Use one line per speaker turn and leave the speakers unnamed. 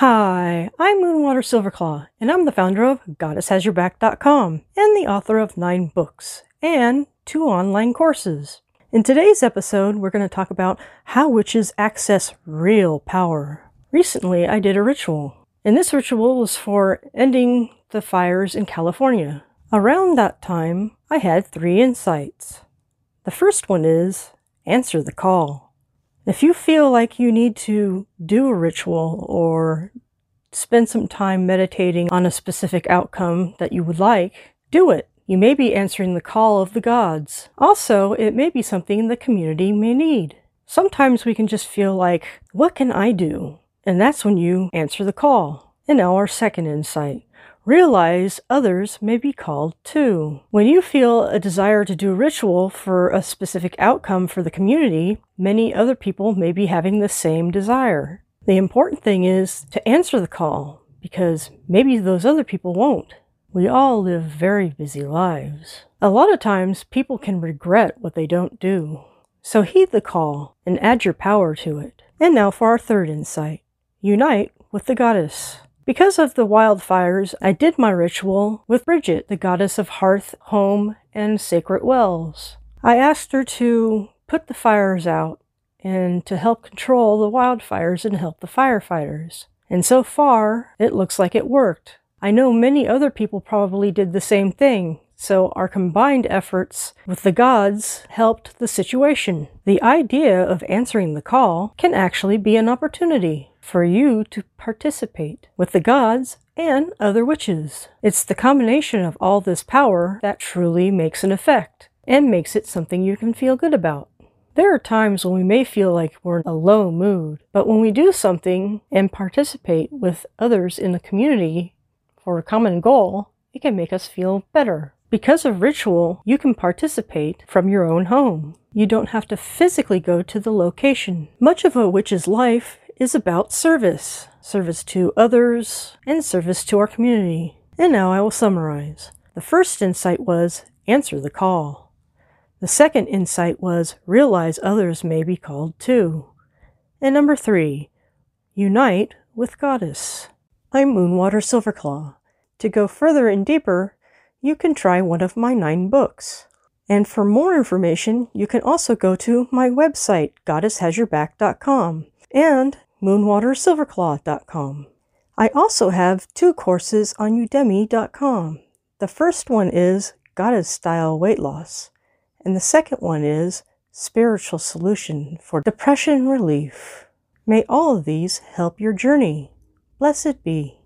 Hi, I'm Moonwater Silverclaw, and I'm the founder of GoddessHasYourBack.com and the author of 9 books and 2 online courses. In today's episode, we're going to talk about how witches access real power. Recently, I did a ritual, and this ritual was for ending the fires in California. Around that time, I had 3 insights. The first one is, answer the call. If you feel like you need to do a ritual or spend some time meditating on a specific outcome that you would like, do it. You may be answering the call of the gods. Also, it may be something the community may need. Sometimes we can just feel like, what can I do? And that's when you answer the call. And now our second insight. Realize others may be called too. When you feel a desire to do a ritual for a specific outcome for the community, many other people may be having the same desire. The important thing is to answer the call, because maybe those other people won't. We all live very busy lives. A lot of times people can regret what they don't do. So heed the call and add your power to it. And now for our third insight. Unite with the goddess. Because of the wildfires, I did my ritual with Bridget, the goddess of hearth, home, and sacred wells. I asked her to put the fires out and to help control the wildfires and help the firefighters. And so far, it looks like it worked. I know many other people probably did the same thing, so our combined efforts with the gods helped the situation. The idea of answering the call can actually be an opportunity for you to participate with the gods and other witches. It's the combination of all this power that truly makes an effect and makes it something you can feel good about. There are times when we may feel like we're in a low mood, but when we do something and participate with others in the community for a common goal, it can make us feel better. Because of ritual, you can participate from your own home. You don't have to physically go to the location. Much of a witch's life is about service. Service to others and service to our community. And now I will summarize. The first insight was, answer the call. The second insight was, realize others may be called too. And number 3, unite with Goddess. I'm Moonwater Silverclaw. To go further and deeper, you can try one of my 9 books. And for more information, you can also go to my website, GoddessHasYourBack.com, and MoonwaterSilverclaw.com. I also have 2 courses on Udemy.com. The first one is Goddess Style Weight Loss, and the second one is Spiritual Solution for Depression Relief. May all of these help your journey. Blessed be.